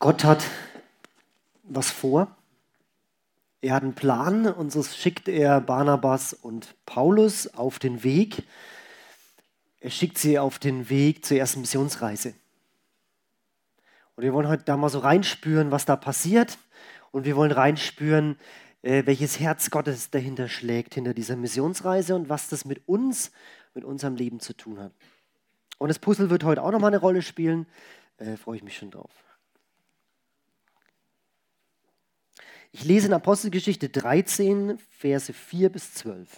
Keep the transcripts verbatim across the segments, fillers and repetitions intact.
Gott hat was vor. Er hat einen Plan und so schickt er Barnabas und Paulus auf den Weg. Er schickt sie auf den Weg zur ersten Missionsreise. Und wir wollen heute da mal so reinspüren, was da passiert. Und wir wollen reinspüren, äh, welches Herz Gottes dahinter schlägt, hinter dieser Missionsreise und was das mit uns, mit unserem Leben zu tun hat. Und das Puzzle wird heute auch nochmal eine Rolle spielen. Äh, freue ich mich schon drauf. Ich lese in Apostelgeschichte dreizehn, Verse vier bis zwölf.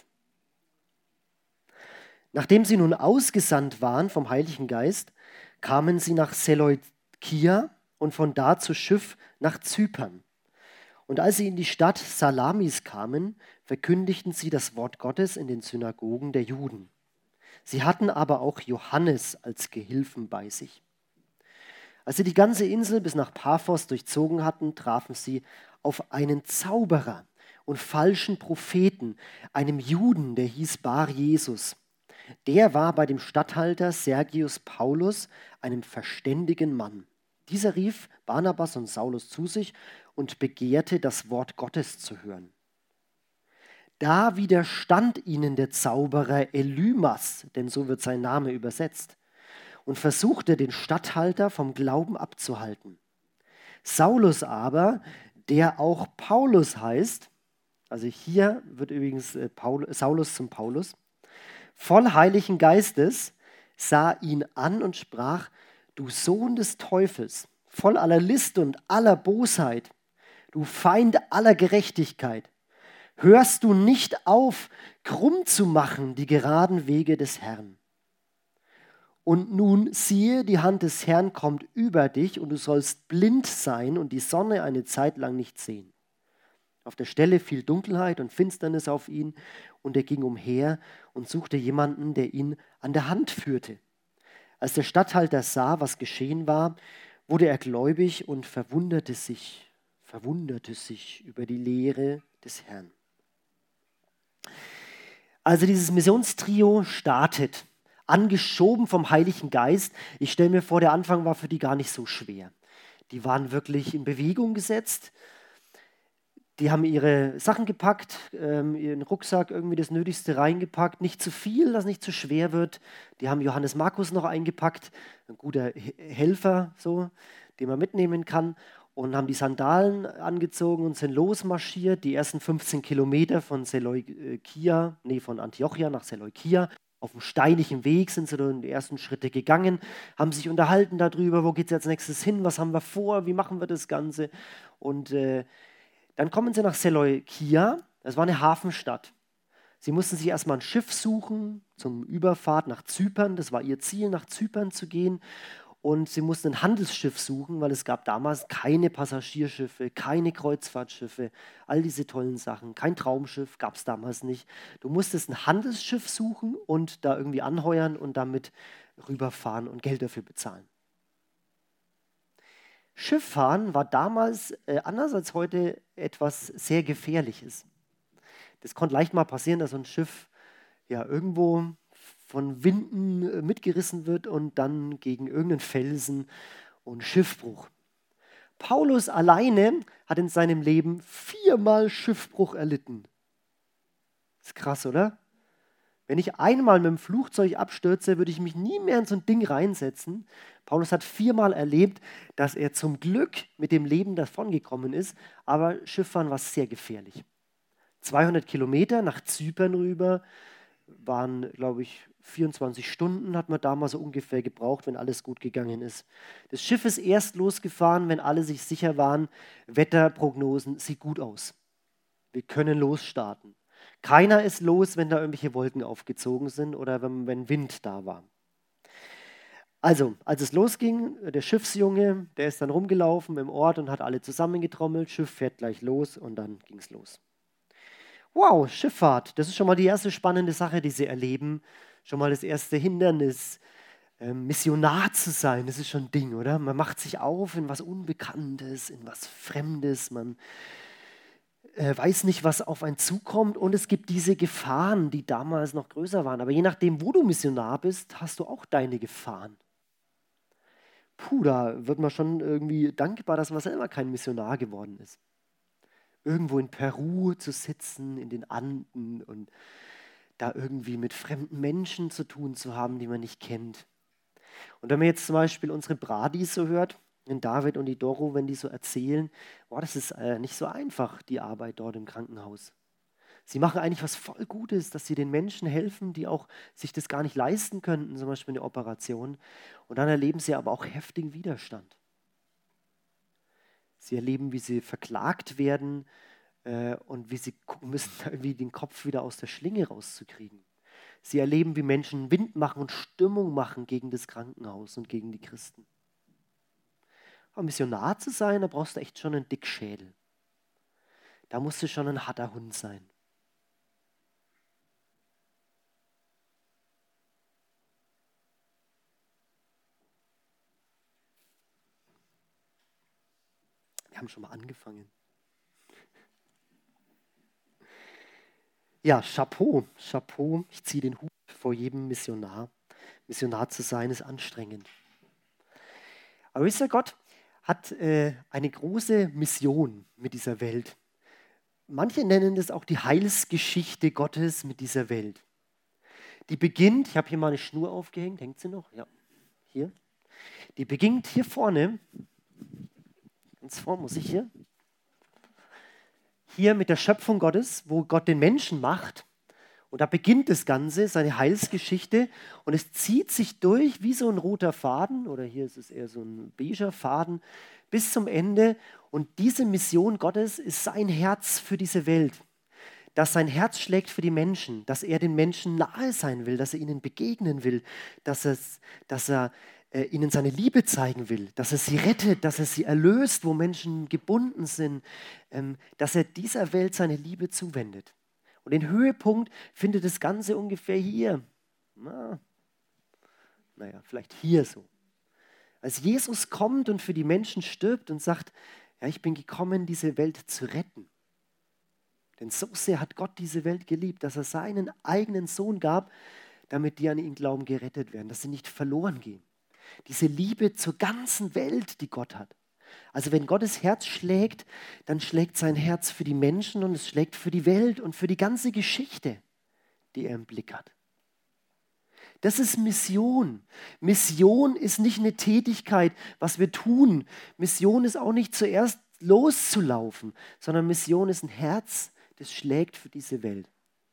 Nachdem sie nun ausgesandt waren vom Heiligen Geist, kamen sie nach Seleukia und von da zu Schiff nach Zypern. Und als sie in die Stadt Salamis kamen, verkündigten sie das Wort Gottes in den Synagogen der Juden. Sie hatten aber auch Johannes als Gehilfen bei sich. Als sie die ganze Insel bis nach Paphos durchzogen hatten, trafen sie auf einen Zauberer und falschen Propheten, einem Juden, der hieß Bar Jesus. Der war bei dem Statthalter Sergius Paulus, einem verständigen Mann. Dieser rief Barnabas und Saulus zu sich und begehrte, das Wort Gottes zu hören. Da widerstand ihnen der Zauberer Elymas, denn so wird sein Name übersetzt, und versuchte, den Statthalter vom Glauben abzuhalten. Saulus aber, der auch Paulus heißt, also hier wird übrigens äh, Paul, Saulus zum Paulus, voll Heiligen Geistes, sah ihn an und sprach: Du Sohn des Teufels, voll aller List und aller Bosheit, du Feind aller Gerechtigkeit, hörst du nicht auf, krumm zu machen die geraden Wege des Herrn. Und nun siehe, die Hand des Herrn kommt über dich und du sollst blind sein und die Sonne eine Zeit lang nicht sehen. Auf der Stelle fiel Dunkelheit und Finsternis auf ihn und er ging umher und suchte jemanden, der ihn an der Hand führte. Als der Statthalter sah, was geschehen war, wurde er gläubig und verwunderte sich, verwunderte sich über die Lehre des Herrn. Also dieses Missionstrio startet, angeschoben vom Heiligen Geist. Ich stelle mir vor, der Anfang war für die gar nicht so schwer. Die waren wirklich in Bewegung gesetzt. Die haben ihre Sachen gepackt, ähm, ihren Rucksack, irgendwie das Nötigste reingepackt. Nicht zu viel, dass nicht zu schwer wird. Die haben Johannes Markus noch eingepackt, ein guter Helfer, so, den man mitnehmen kann. Und haben die Sandalen angezogen und sind losmarschiert. Die ersten fünfzehn Kilometer von Seleukia, nee, von Antiochia nach Seleukia. Auf dem steinigen Weg sind sie dann die ersten Schritte gegangen, haben sich unterhalten darüber, wo geht es als nächstes hin, was haben wir vor, wie machen wir das Ganze. Und äh, dann kommen sie nach Seleukia, das war eine Hafenstadt. Sie mussten sich erstmal ein Schiff suchen zum Überfahrt nach Zypern, das war ihr Ziel, nach Zypern zu gehen. Und sie mussten ein Handelsschiff suchen, weil es gab damals keine Passagierschiffe, keine Kreuzfahrtschiffe, all diese tollen Sachen. Kein Traumschiff gab es damals nicht. Du musstest ein Handelsschiff suchen und da irgendwie anheuern und damit rüberfahren und Geld dafür bezahlen. Schifffahren war damals, äh, anders als heute, etwas sehr Gefährliches. Das konnte leicht mal passieren, dass so ein Schiff ja irgendwo von Winden mitgerissen wird und dann gegen irgendeinen Felsen und Schiffbruch. Paulus alleine hat in seinem Leben viermal Schiffbruch erlitten. Ist krass, oder? Wenn ich einmal mit dem Flugzeug abstürze, würde ich mich nie mehr in so ein Ding reinsetzen. Paulus hat viermal erlebt, dass er zum Glück mit dem Leben davongekommen ist, aber Schifffahren war sehr gefährlich. zweihundert Kilometer nach Zypern rüber, waren, glaube ich, vierundzwanzig Stunden hat man damals so ungefähr gebraucht, wenn alles gut gegangen ist. Das Schiff ist erst losgefahren, wenn alle sich sicher waren, Wetterprognosen sieht gut aus. Wir können losstarten. Keiner ist los, wenn da irgendwelche Wolken aufgezogen sind oder wenn, wenn Wind da war. Also, als es losging, der Schiffsjunge, der ist dann rumgelaufen im Ort und hat alle zusammengetrommelt, Schiff fährt gleich los und dann ging es los. Wow, Schifffahrt, das ist schon mal die erste spannende Sache, die sie erleben. Schon mal das erste Hindernis, äh, Missionar zu sein, das ist schon ein Ding, oder? Man macht sich auf in was Unbekanntes, in was Fremdes, man äh, weiß nicht, was auf einen zukommt und es gibt diese Gefahren, die damals noch größer waren. Aber je nachdem, wo du Missionar bist, hast du auch deine Gefahren. Puh, da wird man schon irgendwie dankbar, dass man selber kein Missionar geworden ist. Irgendwo in Peru zu sitzen, in den Anden und da irgendwie mit fremden Menschen zu tun zu haben, die man nicht kennt. Und wenn man jetzt zum Beispiel unsere Bradis so hört, den David und die Doro, wenn die so erzählen, boah, das ist äh, nicht so einfach, die Arbeit dort im Krankenhaus. Sie machen eigentlich was voll Gutes, dass sie den Menschen helfen, die auch sich das gar nicht leisten könnten, zum Beispiel eine Operation. Und dann erleben sie aber auch heftigen Widerstand. Sie erleben, wie sie verklagt werden äh, und wie sie gucken müssen, irgendwie den Kopf wieder aus der Schlinge rauszukriegen. Sie erleben, wie Menschen Wind machen und Stimmung machen gegen das Krankenhaus und gegen die Christen. Aber Missionar zu sein, da brauchst du echt schon einen Dickschädel. Da musst du schon ein harter Hund sein. Wir haben schon mal angefangen. Ja, Chapeau, Chapeau. Ich ziehe den Hut vor jedem Missionar. Missionar zu sein ist anstrengend. Aber wisst ihr, Gott hat äh, eine große Mission mit dieser Welt. Manche nennen das auch die Heilsgeschichte Gottes mit dieser Welt. Die beginnt, ich habe hier mal eine Schnur aufgehängt, hängt sie noch? Ja, hier. Die beginnt hier vorne. Ganz vor muss ich hier. Hier mit der Schöpfung Gottes, wo Gott den Menschen macht. Und da beginnt das Ganze, seine Heilsgeschichte. Und es zieht sich durch wie so ein roter Faden, oder hier ist es eher so ein beiger Faden, bis zum Ende. Und diese Mission Gottes ist sein Herz für diese Welt. Dass sein Herz schlägt für die Menschen, dass er den Menschen nahe sein will, dass er ihnen begegnen will, dass, es, dass er äh, ihnen seine Liebe zeigen will, dass er sie rettet, dass er sie erlöst, wo Menschen gebunden sind, ähm, dass er dieser Welt seine Liebe zuwendet. Und den Höhepunkt findet das Ganze ungefähr hier. Na, naja, vielleicht hier so. Als Jesus kommt und für die Menschen stirbt und sagt, ja, ich bin gekommen, diese Welt zu retten. Denn so sehr hat Gott diese Welt geliebt, dass er seinen eigenen Sohn gab, damit die an ihn glauben, gerettet werden, dass sie nicht verloren gehen. Diese Liebe zur ganzen Welt, die Gott hat. Also wenn Gottes Herz schlägt, dann schlägt sein Herz für die Menschen und es schlägt für die Welt und für die ganze Geschichte, die er im Blick hat. Das ist Mission. Mission ist nicht eine Tätigkeit, was wir tun. Mission ist auch nicht zuerst loszulaufen, sondern Mission ist ein Herz, das schlägt für diese Welt.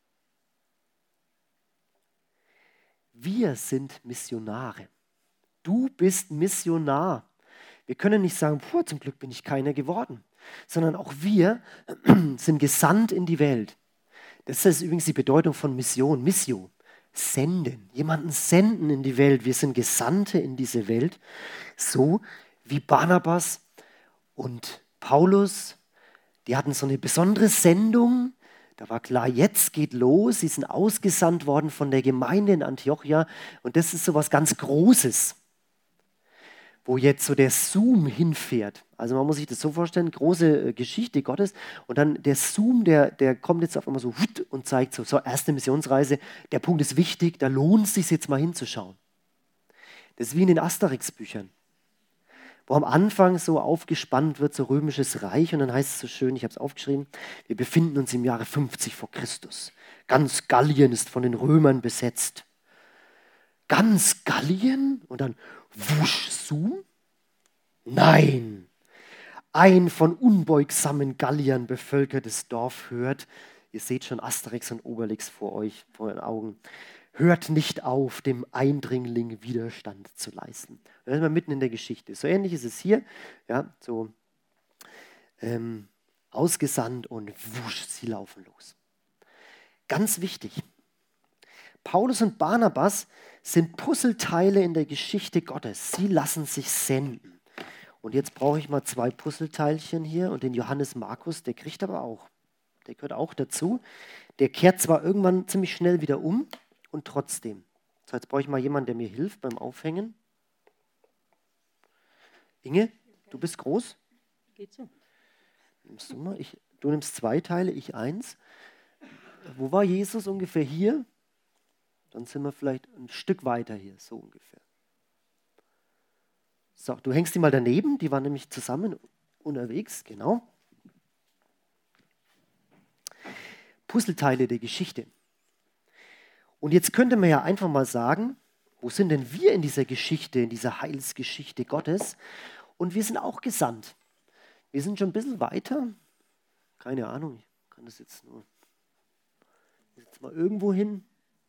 Wir sind Missionare. Du bist Missionar. Wir können nicht sagen, puh, zum Glück bin ich keiner geworden, sondern auch wir sind gesandt in die Welt. Das ist übrigens die Bedeutung von Mission, Missio, senden, jemanden senden in die Welt. Wir sind Gesandte in diese Welt, so wie Barnabas und Paulus. Die hatten so eine besondere Sendung. Da war klar, jetzt geht los. Sie sind ausgesandt worden von der Gemeinde in Antiochia. Und das ist so was ganz Großes, wo jetzt so der Zoom hinfährt. Also man muss sich das so vorstellen, große Geschichte Gottes. Und dann der Zoom, der, der kommt jetzt auf einmal so und zeigt so, so erste Missionsreise. Der Punkt ist wichtig, da lohnt es sich jetzt mal hinzuschauen. Das ist wie in den Asterix-Büchern, wo am Anfang so aufgespannt wird, so römisches Reich. Und dann heißt es so schön, ich habe es aufgeschrieben, wir befinden uns im Jahre fünfzig vor Christus. Ganz Gallien ist von den Römern besetzt. Ganz Gallien? Und dann wusch, Zoom? Nein. Ein von unbeugsamen Galliern bevölkertes Dorf hört, ihr seht schon Asterix und Obelix vor euch, vor euren Augen, hört nicht auf, dem Eindringling Widerstand zu leisten. Da sind wir mitten in der Geschichte. So ähnlich ist es hier, ja, so ähm, ausgesandt und wusch, sie laufen los. Ganz wichtig, Paulus und Barnabas sind Puzzleteile in der Geschichte Gottes. Sie lassen sich senden. Und jetzt brauche ich mal zwei Puzzleteilchen hier und den Johannes Markus, der kriegt aber auch, der gehört auch dazu. Der kehrt zwar irgendwann ziemlich schnell wieder um, und trotzdem. So, jetzt brauche ich mal jemanden, der mir hilft beim Aufhängen. Inge, du bist groß. Geht so. Nimmst du mal? Ich, du nimmst zwei Teile, ich eins. Wo war Jesus ungefähr hier? Dann sind wir vielleicht ein Stück weiter hier, so ungefähr. So, du hängst die mal daneben, die waren nämlich zusammen unterwegs, genau. Puzzleteile der Geschichte. Und jetzt könnte man ja einfach mal sagen, wo sind denn wir in dieser Geschichte, in dieser Heilsgeschichte Gottes? Und wir sind auch gesandt. Wir sind schon ein bisschen weiter. Keine Ahnung, ich kann das jetzt nur jetzt mal irgendwo hin.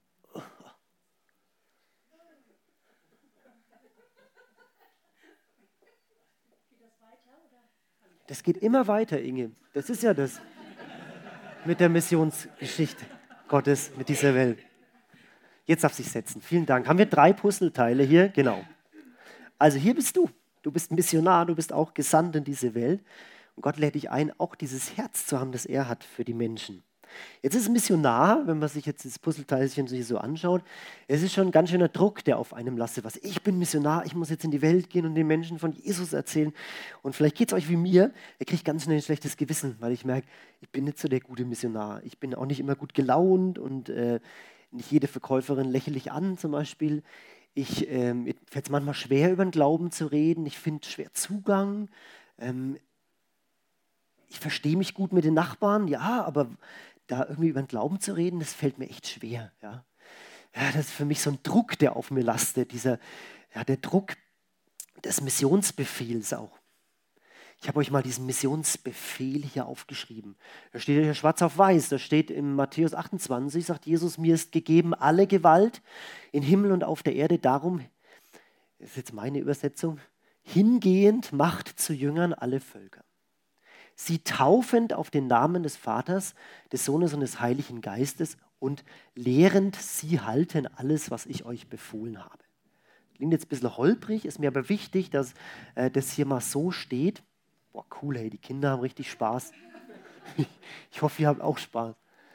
Das geht immer weiter, Inge. Das ist ja das mit der Missionsgeschichte Gottes, mit dieser Welt. Jetzt darf sich setzen. Vielen Dank. Haben wir drei Puzzleteile hier? Genau. Also hier bist du. Du bist Missionar, du bist auch gesandt in diese Welt. Und Gott lädt dich ein, auch dieses Herz zu haben, das er hat für die Menschen. Jetzt ist Missionar, wenn man sich jetzt das Puzzleteilchen so anschaut, es ist schon ein ganz schöner Druck, der auf einem lastet. Was, ich bin Missionar, ich muss jetzt in die Welt gehen und den Menschen von Jesus erzählen. Und vielleicht geht es euch wie mir, ihr kriegt ganz schnell ein schlechtes Gewissen, weil ich merke, ich bin nicht so der gute Missionar. Ich bin auch nicht immer gut gelaunt und äh, nicht jede Verkäuferin lächle ich an zum Beispiel. Ich, ähm, mir fällt es manchmal schwer, über den Glauben zu reden. Ich finde schwer Zugang. Ähm, ich verstehe mich gut mit den Nachbarn, ja, aber da irgendwie über den Glauben zu reden, das fällt mir echt schwer. Ja. Ja, das ist für mich so ein Druck, der auf mir lastet, dieser, ja, der Druck des Missionsbefehls auch. Ich habe euch mal diesen Missionsbefehl hier aufgeschrieben. Da steht hier schwarz auf weiß, da steht in Matthäus achtundzwanzig, sagt Jesus, mir ist gegeben alle Gewalt in Himmel und auf der Erde, darum, das ist jetzt meine Übersetzung, hingehend macht zu Jüngern alle Völker. Sie taufend auf den Namen des Vaters, des Sohnes und des Heiligen Geistes und lehrend sie halten alles, was ich euch befohlen habe. Klingt jetzt ein bisschen holprig, ist mir aber wichtig, dass äh, das hier mal so steht. Boah, cool, hey, die Kinder haben richtig Spaß. Ich hoffe, ihr habt auch Spaß.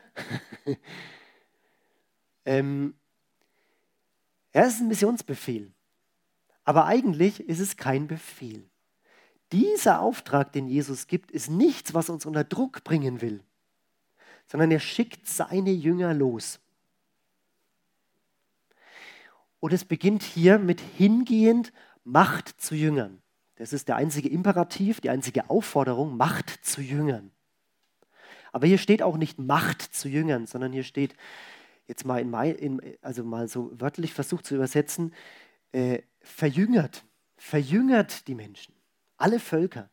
ähm, ja, es ist ein Missionsbefehl. Aber eigentlich ist es kein Befehl. Dieser Auftrag, den Jesus gibt, ist nichts, was uns unter Druck bringen will, sondern er schickt seine Jünger los. Und es beginnt hier mit hingehend Macht zu Jüngern. Das ist der einzige Imperativ, die einzige Aufforderung, Macht zu Jüngern. Aber hier steht auch nicht Macht zu Jüngern, sondern hier steht, jetzt mal, in mein, in, also mal so wörtlich versucht zu übersetzen, äh, verjüngert, verjüngert die Menschen. Alle Völker.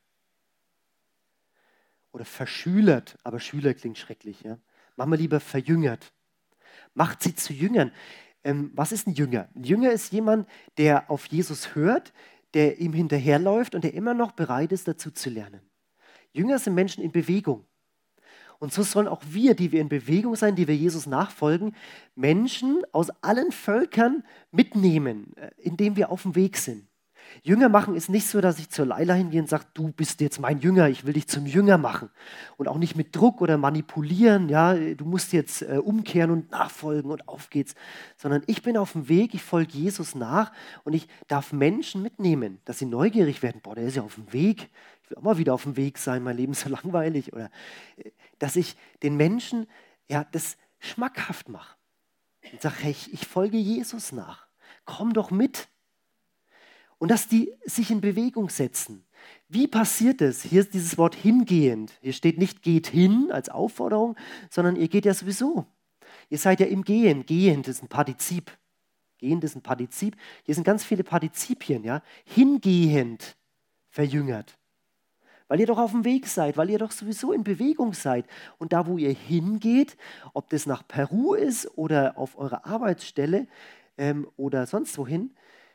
Oder verschülert, aber Schüler klingt schrecklich. Ja? Machen wir lieber verjüngert. Macht sie zu Jüngern. Ähm, was ist ein Jünger? Ein Jünger ist jemand, der auf Jesus hört, der ihm hinterherläuft und der immer noch bereit ist, dazu zu lernen. Jünger sind Menschen in Bewegung. Und so sollen auch wir, die wir in Bewegung sein, die wir Jesus nachfolgen, Menschen aus allen Völkern mitnehmen, indem wir auf dem Weg sind. Jünger machen ist nicht so, dass ich zur Leila hingehe und sage, du bist jetzt mein Jünger, ich will dich zum Jünger machen. Und auch nicht mit Druck oder manipulieren, ja, du musst jetzt äh, umkehren und nachfolgen und auf geht's. Sondern ich bin auf dem Weg, ich folge Jesus nach und ich darf Menschen mitnehmen, dass sie neugierig werden. Boah, der ist ja auf dem Weg, ich will auch mal wieder auf dem Weg sein, mein Leben ist so langweilig. Oder äh, dass ich den Menschen ja, das schmackhaft mache. Und sage, hey, ich, ich folge Jesus nach, komm doch mit. Und dass die sich in Bewegung setzen. Wie passiert es? Hier ist dieses Wort hingehend. Hier steht nicht geht hin als Aufforderung, sondern ihr geht ja sowieso. Ihr seid ja im Gehen. Gehend ist ein Partizip. Gehend ist ein Partizip. Hier sind ganz viele Partizipien. Ja? Hingehend verjüngert. Weil ihr doch auf dem Weg seid, weil ihr doch sowieso in Bewegung seid. Und da, wo ihr hingeht, ob das nach Peru ist oder auf eurer Arbeitsstelle ähm, oder sonst wohin,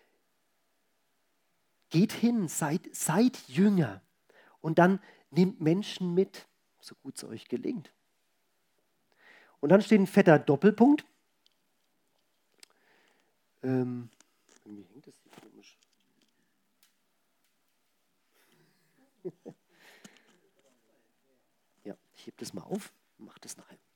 geht hin, seid, seid Jünger und dann nehmt Menschen mit, so gut es euch gelingt. Und dann steht ein fetter Doppelpunkt. Ähm, wie hängt das hier komisch? Ja, ich hebe das mal auf und mache das nachher.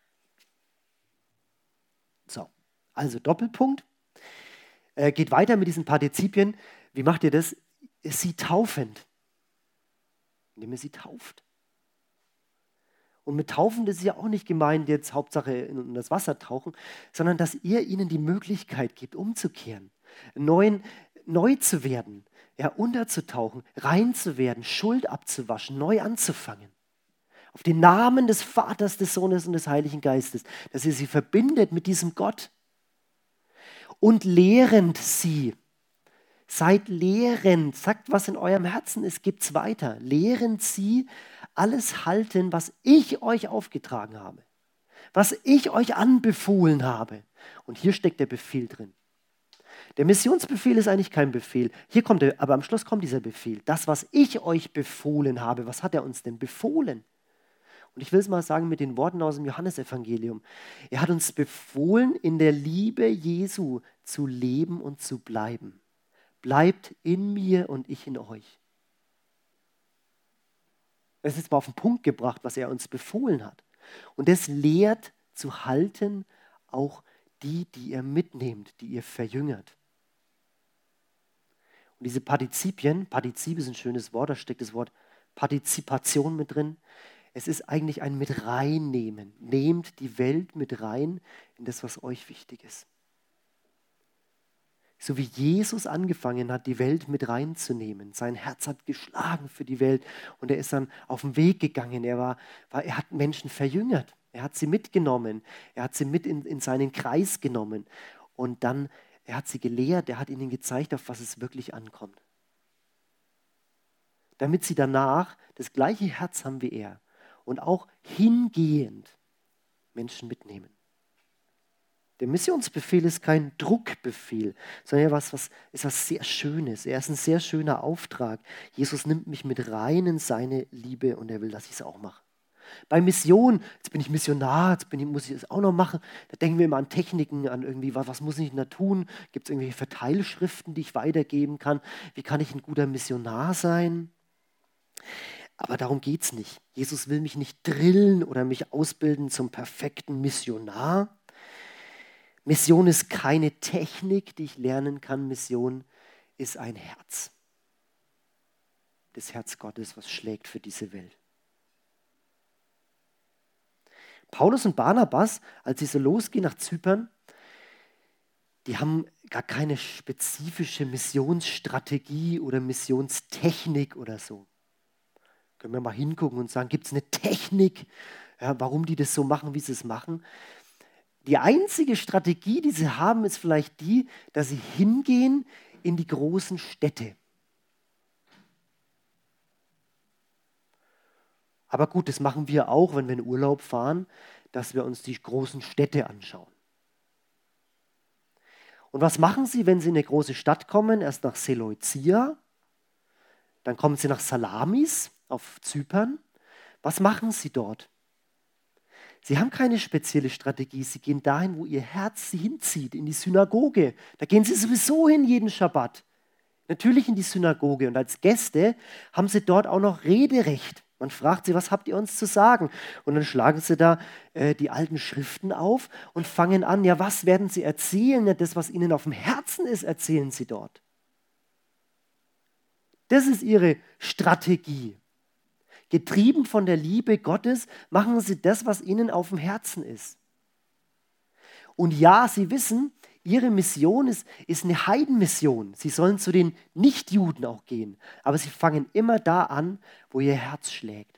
So, also Doppelpunkt. Äh, geht weiter mit diesen Partizipien. Wie macht ihr das? Sie taufend. Indem ihr sie tauft. Und mit taufen, das ist ja auch nicht gemeint, jetzt Hauptsache in das Wasser tauchen, sondern dass ihr ihnen die Möglichkeit gibt, umzukehren. Einen neuen neu zu werden, ja, unterzutauchen, rein zu werden, Schuld abzuwaschen, neu anzufangen. Auf den Namen des Vaters, des Sohnes und des Heiligen Geistes, dass ihr sie verbindet mit diesem Gott. Und lehrend sie, seid lehrend, sagt, was in eurem Herzen ist, gibt's weiter. Lehrend sie alles halten, was ich euch aufgetragen habe, was ich euch anbefohlen habe. Und hier steckt der Befehl drin. Der Missionsbefehl ist eigentlich kein Befehl. Hier kommt er, aber am Schluss kommt dieser Befehl. Das, was ich euch befohlen habe, was hat er uns denn befohlen? Und ich will es mal sagen mit den Worten aus dem Johannesevangelium. Er hat uns befohlen, in der Liebe Jesu zu leben und zu bleiben. Bleibt in mir und ich in euch. Das ist jetzt mal auf den Punkt gebracht, was er uns befohlen hat. Und das lehrt zu halten auch die, die ihr mitnehmt, die ihr verjüngert. Und diese Partizipien, Partizip ist ein schönes Wort, da steckt das Wort Partizipation mit drin. Es ist eigentlich ein mit reinnehmen. Nehmt die Welt mit rein in das, was euch wichtig ist. So wie Jesus angefangen hat, die Welt mit reinzunehmen. Sein Herz hat geschlagen für die Welt und er ist dann auf den Weg gegangen. Er, war, war, er hat Menschen verjüngert. Er hat sie mitgenommen. Er hat sie mit in, in seinen Kreis genommen. Und dann, er hat sie gelehrt, er hat ihnen gezeigt, auf was es wirklich ankommt. Damit sie danach das gleiche Herz haben wie er und auch hingehend Menschen mitnehmen. Der Missionsbefehl ist kein Druckbefehl, sondern was, was, ist was sehr Schönes. Er ist ein sehr schöner Auftrag. Jesus nimmt mich mit rein in seine Liebe und er will, dass ich es auch mache. Bei Mission, jetzt bin ich Missionar, jetzt bin ich, muss ich das auch noch machen. Da denken wir immer an Techniken, an irgendwie, was, was muss ich denn da tun? Gibt es irgendwelche Verteilschriften, die ich weitergeben kann? Wie kann ich ein guter Missionar sein? Aber darum geht es nicht. Jesus will mich nicht drillen oder mich ausbilden zum perfekten Missionar. Mission ist keine Technik, die ich lernen kann. Mission ist ein Herz. Das Herz Gottes, was schlägt für diese Welt. Paulus und Barnabas, als sie so losgehen nach Zypern, die haben gar keine spezifische Missionsstrategie oder Missionstechnik oder so. Können wir mal hingucken und sagen, gibt es eine Technik, ja, warum die das so machen, wie sie es machen? Die einzige Strategie, die sie haben, ist vielleicht die, dass sie hingehen in die großen Städte. Aber gut, das machen wir auch, wenn wir in Urlaub fahren, dass wir uns die großen Städte anschauen. Und was machen sie, wenn sie in eine große Stadt kommen? Erst nach Seleucia, dann kommen sie nach Salamis auf Zypern. Was machen sie dort? Sie haben keine spezielle Strategie. Sie gehen dahin, wo ihr Herz sie hinzieht, in die Synagoge. Da gehen sie sowieso hin jeden Schabbat. Natürlich in die Synagoge. Und als Gäste haben sie dort auch noch Rederecht. Man fragt sie, was habt ihr uns zu sagen? Und dann schlagen sie da äh, die alten Schriften auf und fangen an, ja, was werden sie erzählen? Ja, das, was ihnen auf dem Herzen ist, erzählen sie dort. Das ist ihre Strategie. Getrieben von der Liebe Gottes machen sie das, was ihnen auf dem Herzen ist. Und ja, sie wissen, ihre Mission ist, ist eine Heidenmission. Sie sollen zu den Nichtjuden auch gehen. Aber sie fangen immer da an, wo ihr Herz schlägt.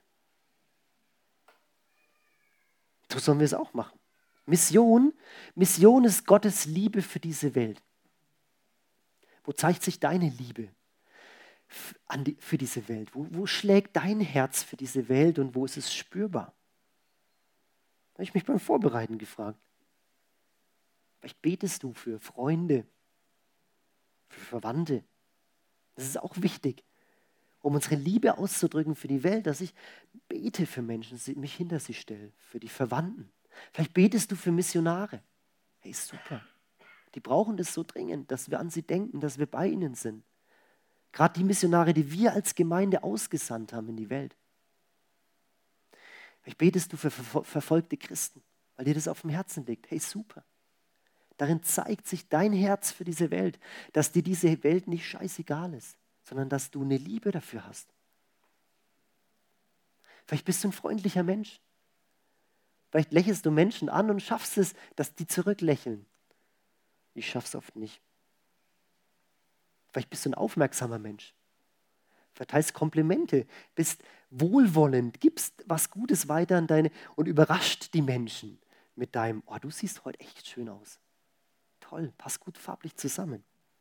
So sollen wir es auch machen. Mission, Mission ist Gottes Liebe für diese Welt. Wo zeigt sich deine Liebe an die, für diese Welt? Wo, wo schlägt dein Herz für diese Welt und wo ist es spürbar? Da habe ich mich beim Vorbereiten gefragt. Vielleicht betest du für Freunde, für Verwandte. Das ist auch wichtig, um unsere Liebe auszudrücken für die Welt, dass ich bete für Menschen, mich hinter sie stelle, für die Verwandten. Vielleicht betest du für Missionare. Hey, super. Die brauchen das so dringend, dass wir an sie denken, dass wir bei ihnen sind. Gerade die Missionare, die wir als Gemeinde ausgesandt haben in die Welt. Vielleicht betest du für ver- verfolgte Christen, weil dir das auf dem Herzen liegt. Hey, super. Darin zeigt sich dein Herz für diese Welt, dass dir diese Welt nicht scheißegal ist, sondern dass du eine Liebe dafür hast. Vielleicht bist du ein freundlicher Mensch. Vielleicht lächelst du Menschen an und schaffst es, dass die zurücklächeln. Ich schaff's oft nicht. Vielleicht bist du ein aufmerksamer Mensch. Verteilst Komplimente, bist wohlwollend, gibst was Gutes weiter an deine und überrascht die Menschen mit deinem, oh, du siehst heute echt schön aus. Toll, passt gut farblich zusammen.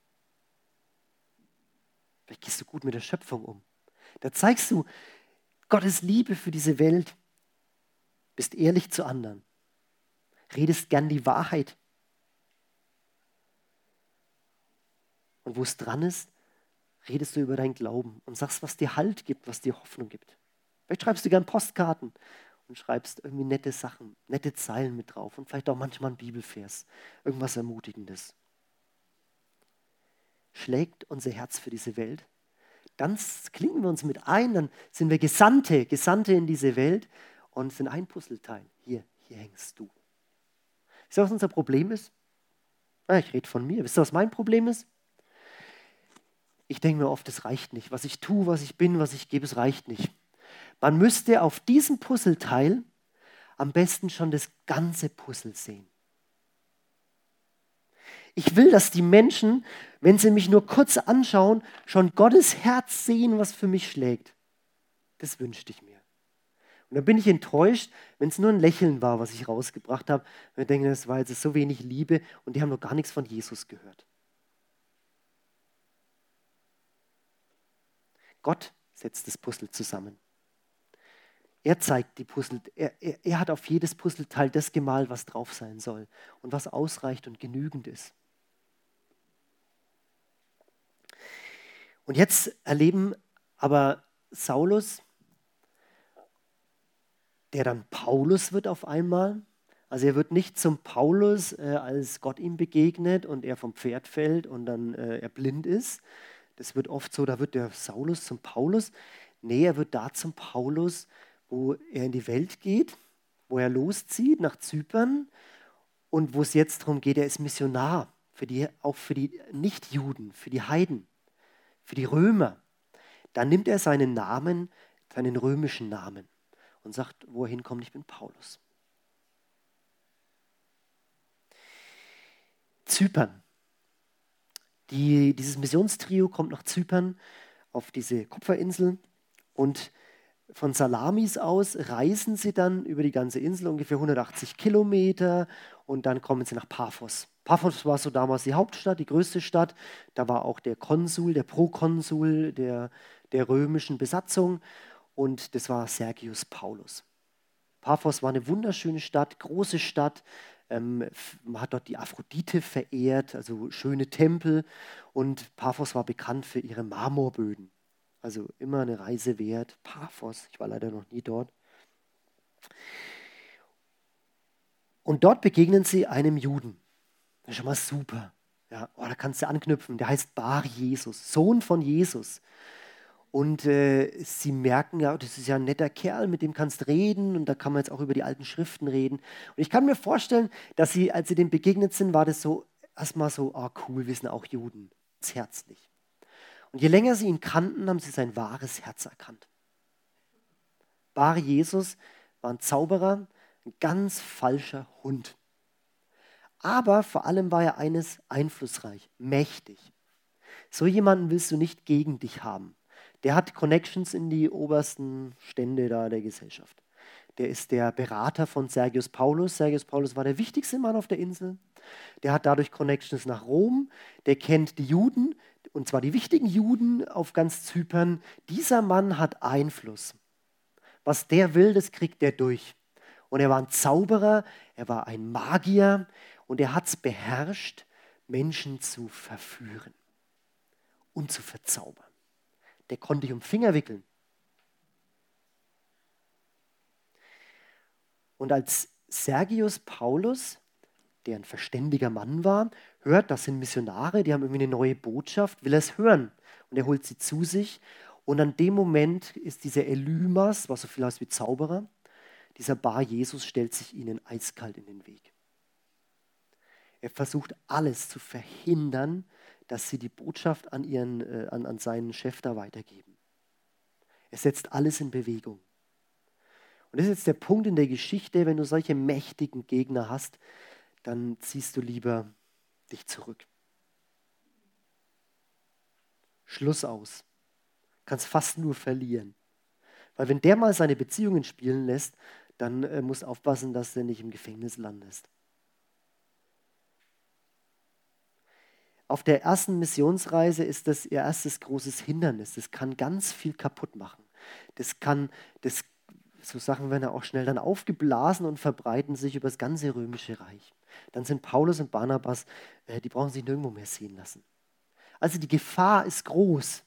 Vielleicht gehst du gut mit der Schöpfung um. Da zeigst du Gottes Liebe für diese Welt. Bist ehrlich zu anderen. Redest gern die Wahrheit. Und wo es dran ist, redest du über deinen Glauben und sagst, was dir Halt gibt, was dir Hoffnung gibt. Vielleicht schreibst du gern Postkarten und schreibst irgendwie nette Sachen, nette Zeilen mit drauf und vielleicht auch manchmal ein Bibelvers, irgendwas Ermutigendes. Schlägt unser Herz für diese Welt? Dann klingen wir uns mit ein, dann sind wir Gesandte, Gesandte in diese Welt und sind ein Puzzleteil. Hier, hier hängst du. Wisst ihr, was unser Problem ist? Ah, ich rede von mir. Wisst ihr, was mein Problem ist? Ich denke mir oft, es reicht nicht. Was ich tue, was ich bin, was ich gebe, es reicht nicht. Man müsste auf diesem Puzzleteil am besten schon das ganze Puzzle sehen. Ich will, dass die Menschen, wenn sie mich nur kurz anschauen, schon Gottes Herz sehen, was für mich schlägt. Das wünschte ich mir. Und dann bin ich enttäuscht, wenn es nur ein Lächeln war, was ich rausgebracht habe. Und ich denke, das war jetzt so wenig Liebe und die haben noch gar nichts von Jesus gehört. Gott setzt das Puzzle zusammen. Er zeigt die Puzzle, er, er, er hat auf jedes Puzzleteil das gemalt, was drauf sein soll und was ausreicht und genügend ist. Und jetzt erleben aber Saulus, der dann Paulus wird auf einmal. Also er wird nicht zum Paulus, äh, als Gott ihm begegnet und er vom Pferd fällt und dann äh, er blind ist. Das wird oft so, da wird der Saulus zum Paulus. Nee, er wird da zum Paulus, wo er in die Welt geht, wo er loszieht nach Zypern und wo es jetzt darum geht, er ist Missionar, für die, auch für die Nichtjuden, für die Heiden, für die Römer. Dann nimmt er seinen Namen, seinen römischen Namen und sagt, wo er hinkommt, ich bin Paulus. Zypern. Die, dieses Missionstrio kommt nach Zypern auf diese Kupferinsel und von Salamis aus reisen sie dann über die ganze Insel, ungefähr hundertachtzig Kilometer und dann kommen sie nach Paphos. Paphos war so damals die Hauptstadt, die größte Stadt. Da war auch der Konsul, der Prokonsul der, der römischen Besatzung und das war Sergius Paulus. Paphos war eine wunderschöne Stadt, große Stadt. Ähm, man hat dort die Aphrodite verehrt, also schöne Tempel. Und Paphos war bekannt für ihre Marmorböden. Also immer eine Reise wert. Paphos, ich war leider noch nie dort. Und dort begegnen sie einem Juden. Das ist schon mal super. Ja, oh, da kannst du anknüpfen. Der heißt Bar Jesus, Sohn von Jesus. Und äh, sie merken, ja, das ist ja ein netter Kerl, mit dem kannst du reden und da kann man jetzt auch über die alten Schriften reden. Und ich kann mir vorstellen, dass sie, als sie dem begegnet sind, war das so erstmal so, ah oh, cool, wir sind auch Juden, ganz herzlich. Und je länger sie ihn kannten, haben sie sein wahres Herz erkannt. Bar Jesus war ein Zauberer, ein ganz falscher Hund. Aber vor allem war er eines einflussreich, mächtig. So jemanden willst du nicht gegen dich haben. Der hat Connections in die obersten Stände da der Gesellschaft. Der ist der Berater von Sergius Paulus. Sergius Paulus war der wichtigste Mann auf der Insel. Der hat dadurch Connections nach Rom. Der kennt die Juden, und zwar die wichtigen Juden auf ganz Zypern. Dieser Mann hat Einfluss. Was der will, das kriegt der durch. Und er war ein Zauberer, er war ein Magier und er hat es beherrscht, Menschen zu verführen und zu verzaubern. Der konnte dich um den Finger wickeln. Und als Sergius Paulus, der ein verständiger Mann war, hört, das sind Missionare, die haben irgendwie eine neue Botschaft, will er es hören. Und er holt sie zu sich. Und an dem Moment ist dieser Elymas, was so viel heißt wie Zauberer, dieser Bar Jesus stellt sich ihnen eiskalt in den Weg. Er versucht alles zu verhindern, dass sie die Botschaft an, ihren, äh, an, an seinen Chef da weitergeben. Er setzt alles in Bewegung. Und das ist jetzt der Punkt in der Geschichte, wenn du solche mächtigen Gegner hast, dann ziehst du lieber dich zurück. Schluss aus. Kannst fast nur verlieren. Weil wenn der mal seine Beziehungen spielen lässt, dann äh, musst du aufpassen, dass du nicht im Gefängnis landest. Auf der ersten Missionsreise ist das ihr erstes großes Hindernis. Das kann ganz viel kaputt machen. Das kann, das, so Sachen werden ja auch schnell dann aufgeblasen und verbreiten sich über das ganze römische Reich. Dann sind Paulus und Barnabas, äh, die brauchen sich nirgendwo mehr sehen lassen. Also die Gefahr ist groß.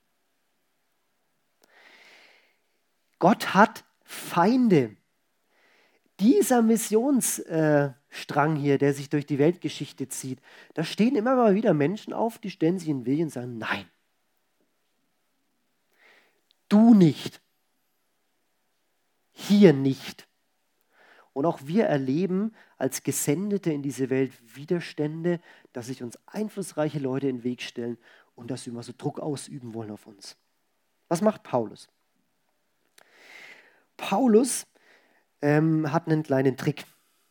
Gott hat Feinde. Dieser Missionsstrang hier, der sich durch die Weltgeschichte zieht, da stehen immer mal wieder Menschen auf, die stellen sich in den Weg und sagen, nein, du nicht, hier nicht. Und auch wir erleben als Gesendete in diese Welt Widerstände, dass sich uns einflussreiche Leute in den Weg stellen und dass sie immer so Druck ausüben wollen auf uns. Was macht Paulus? Paulus ähm, hat einen kleinen Trick.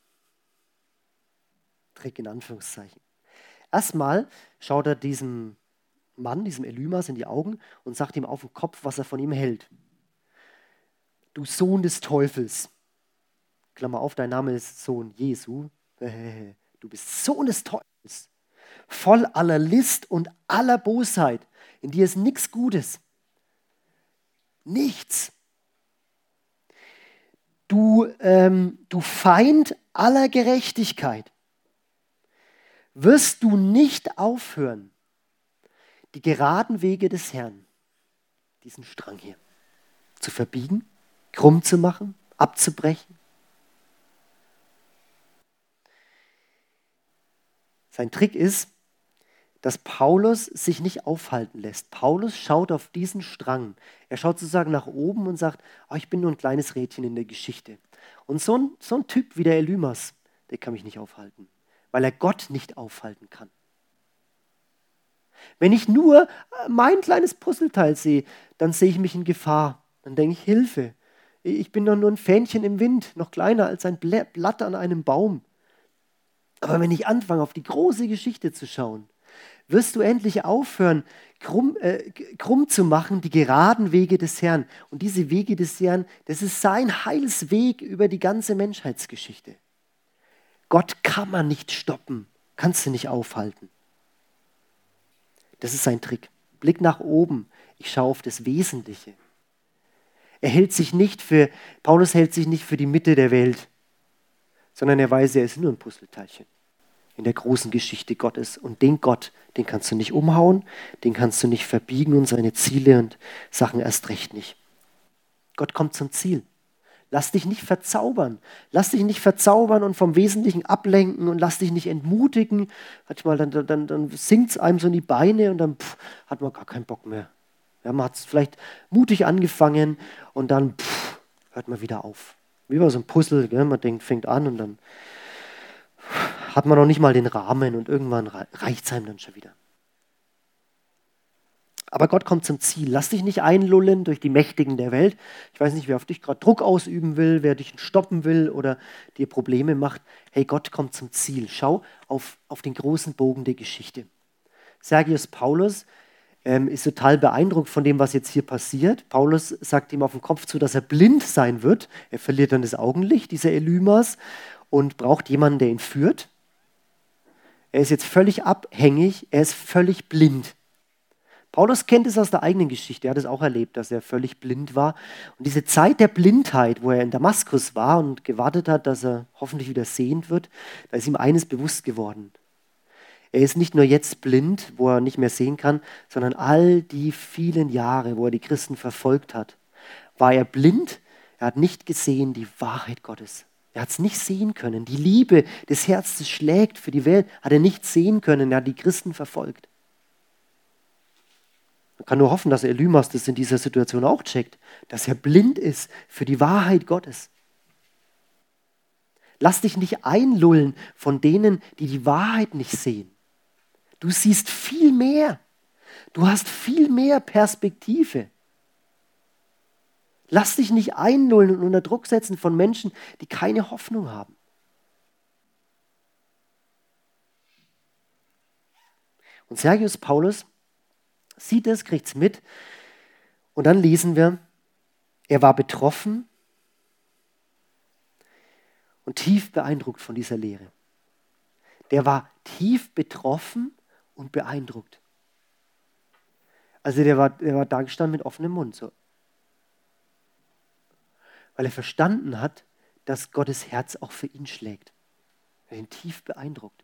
Trick in Anführungszeichen. Erstmal schaut er diesem Mann, diesem Elymas in die Augen und sagt ihm auf den Kopf, was er von ihm hält. Du Sohn des Teufels. Klammer auf, dein Name ist Sohn Jesu. Du bist Sohn des Teufels. Voll aller List und aller Bosheit. In dir ist nichts Gutes. Nichts. Du, ähm, du Feind aller Gerechtigkeit. Wirst du nicht aufhören, die geraden Wege des Herrn, diesen Strang hier, zu verbiegen, krumm zu machen, abzubrechen? Sein Trick ist, dass Paulus sich nicht aufhalten lässt. Paulus schaut auf diesen Strang. Er schaut sozusagen nach oben und sagt, oh, ich bin nur ein kleines Rädchen in der Geschichte. Und so ein, so ein Typ wie der Elymas, der kann mich nicht aufhalten, weil er Gott nicht aufhalten kann. Wenn ich nur mein kleines Puzzleteil sehe, dann sehe ich mich in Gefahr. Dann denke ich, Hilfe. Ich bin doch nur ein Fähnchen im Wind, noch kleiner als ein Blatt an einem Baum. Aber wenn ich anfange, auf die große Geschichte zu schauen, wirst du endlich aufhören, krumm, äh, krumm zu machen, die geraden Wege des Herrn. Und diese Wege des Herrn, das ist sein Heilsweg über die ganze Menschheitsgeschichte. Gott kann man nicht stoppen, kannst du nicht aufhalten. Das ist sein Trick. Blick nach oben, ich schaue auf das Wesentliche. Er hält sich nicht für, Paulus hält sich nicht für die Mitte der Welt, sondern er weiß, er ist nur ein Puzzleteilchen in der großen Geschichte Gottes. Und den Gott, den kannst du nicht umhauen, den kannst du nicht verbiegen und seine Ziele und Sachen erst recht nicht. Gott kommt zum Ziel. Lass dich nicht verzaubern. Lass dich nicht verzaubern und vom Wesentlichen ablenken und lass dich nicht entmutigen. Manchmal dann, dann, dann sinkt es einem so in die Beine und dann pff, hat man gar keinen Bock mehr. Ja, man hat es vielleicht mutig angefangen und dann pff, hört man wieder auf. Wie bei so einem Puzzle, gell? Man denkt, fängt an und dann hat man noch nicht mal den Rahmen und irgendwann reicht es einem dann schon wieder. Aber Gott kommt zum Ziel. Lass dich nicht einlullen durch die Mächtigen der Welt. Ich weiß nicht, wer auf dich gerade Druck ausüben will, wer dich stoppen will oder dir Probleme macht. Hey, Gott kommt zum Ziel. Schau auf, auf den großen Bogen der Geschichte. Sergius Paulus ähm, ist total beeindruckt von dem, was jetzt hier passiert. Paulus sagt ihm auf den Kopf zu, dass er blind sein wird. Er verliert dann das Augenlicht, dieser Elymas, und braucht jemanden, der ihn führt. Er ist jetzt völlig abhängig, er ist völlig blind. Paulus kennt es aus der eigenen Geschichte, er hat es auch erlebt, dass er völlig blind war. Und diese Zeit der Blindheit, wo er in Damaskus war und gewartet hat, dass er hoffentlich wieder sehend wird, da ist ihm eines bewusst geworden. Er ist nicht nur jetzt blind, wo er nicht mehr sehen kann, sondern all die vielen Jahre, wo er die Christen verfolgt hat, war er blind, er hat nicht gesehen die Wahrheit Gottes. Er hat es nicht sehen können. Die Liebe des Herzens schlägt für die Welt, hat er nicht sehen können, er hat die Christen verfolgt. Man kann nur hoffen, dass Elymas das in dieser Situation auch checkt, dass er blind ist für die Wahrheit Gottes. Lass dich nicht einlullen von denen, die die Wahrheit nicht sehen. Du siehst viel mehr. Du hast viel mehr Perspektive. Lass dich nicht einlullen und unter Druck setzen von Menschen, die keine Hoffnung haben. Und Sergius Paulus sieht es, kriegt es mit. Und dann lesen wir, er war betroffen und tief beeindruckt von dieser Lehre. Der war tief betroffen und beeindruckt. Also der war, der war da gestanden mit offenem Mund. So. Weil er verstanden hat, dass Gottes Herz auch für ihn schlägt. Er hat ihn tief beeindruckt.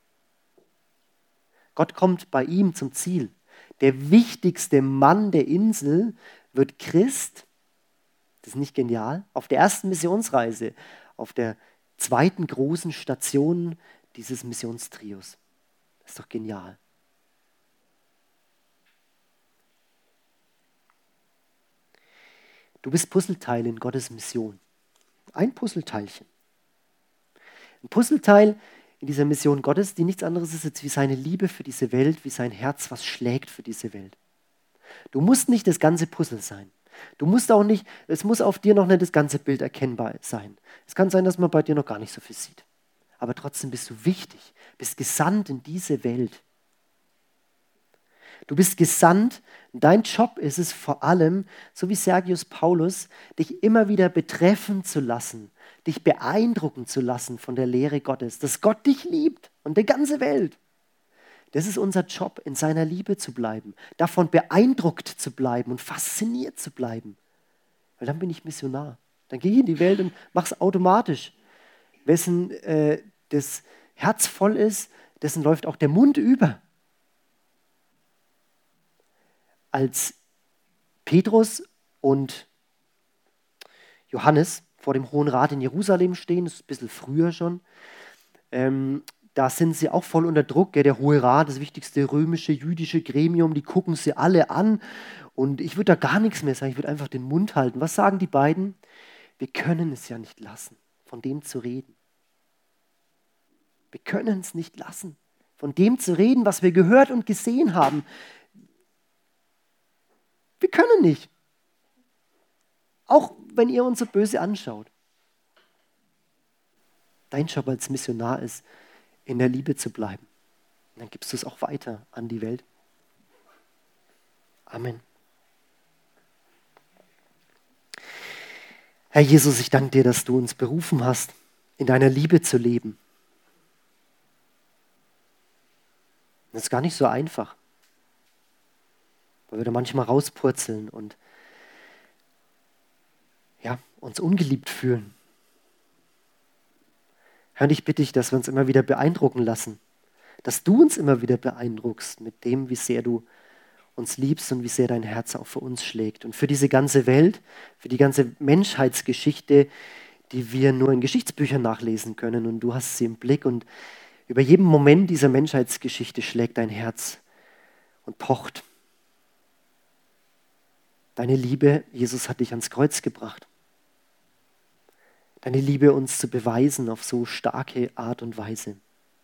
Gott kommt bei ihm zum Ziel. Der wichtigste Mann der Insel wird Christ. Das ist nicht genial. Auf der ersten Missionsreise, auf der zweiten großen Station dieses Missionstrios. Das ist doch genial. Du bist Puzzleteil in Gottes Mission. Ein Puzzleteilchen. Ein Puzzleteil in dieser Mission Gottes, die nichts anderes ist als wie seine Liebe für diese Welt, wie sein Herz, was schlägt für diese Welt. Du musst nicht das ganze Puzzle sein. Du musst auch nicht, es muss auf dir noch nicht das ganze Bild erkennbar sein. Es kann sein, dass man bei dir noch gar nicht so viel sieht. Aber trotzdem bist du wichtig, bist gesandt in diese Welt. Du bist gesandt, dein Job ist es vor allem, so wie Sergius Paulus, dich immer wieder betreffen zu lassen, dich beeindrucken zu lassen von der Lehre Gottes, dass Gott dich liebt und die ganze Welt. Das ist unser Job, in seiner Liebe zu bleiben, davon beeindruckt zu bleiben und fasziniert zu bleiben. Weil dann bin ich Missionar. Dann gehe ich in die Welt und mache es automatisch. Wessen äh, das Herz voll ist, dessen läuft auch der Mund über. Als Petrus und Johannes vor dem Hohen Rat in Jerusalem stehen, das ist ein bisschen früher schon, ähm, da sind sie auch voll unter Druck. Gell? Der Hohe Rat, das wichtigste römische, jüdische Gremium, die gucken sie alle an und ich würde da gar nichts mehr sagen, ich würde einfach den Mund halten. Was sagen die beiden? Wir können es ja nicht lassen, von dem zu reden. Wir können es nicht lassen, von dem zu reden, was wir gehört und gesehen haben. Wir können nicht. Auch wenn ihr uns so böse anschaut. Dein Job als Missionar ist, in der Liebe zu bleiben. Und dann gibst du es auch weiter an die Welt. Amen. Herr Jesus, ich danke dir, dass du uns berufen hast, in deiner Liebe zu leben. Das ist gar nicht so einfach, weil wir da manchmal rauspurzeln und ja, uns ungeliebt fühlen. Herr, und ich bitte dich, dass wir uns immer wieder beeindrucken lassen, dass du uns immer wieder beeindruckst mit dem, wie sehr du uns liebst und wie sehr dein Herz auch für uns schlägt. Und für diese ganze Welt, für die ganze Menschheitsgeschichte, die wir nur in Geschichtsbüchern nachlesen können und du hast sie im Blick und über jeden Moment dieser Menschheitsgeschichte schlägt dein Herz und pocht. Deine Liebe, Jesus, hat dich ans Kreuz gebracht. Deine Liebe uns zu beweisen auf so starke Art und Weise.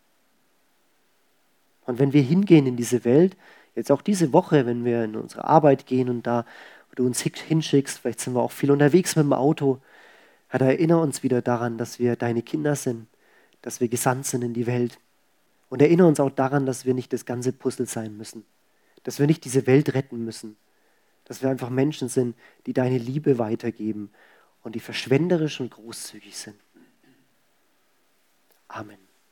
Und wenn wir hingehen in diese Welt, jetzt auch diese Woche, wenn wir in unsere Arbeit gehen und da, wo du uns hinschickst, vielleicht sind wir auch viel unterwegs mit dem Auto, Herr, erinnere uns wieder daran, dass wir deine Kinder sind, dass wir gesandt sind in die Welt. Und erinnere uns auch daran, dass wir nicht das ganze Puzzle sein müssen, dass wir nicht diese Welt retten müssen, dass wir einfach Menschen sind, die deine Liebe weitergeben und die verschwenderisch und großzügig sind. Amen.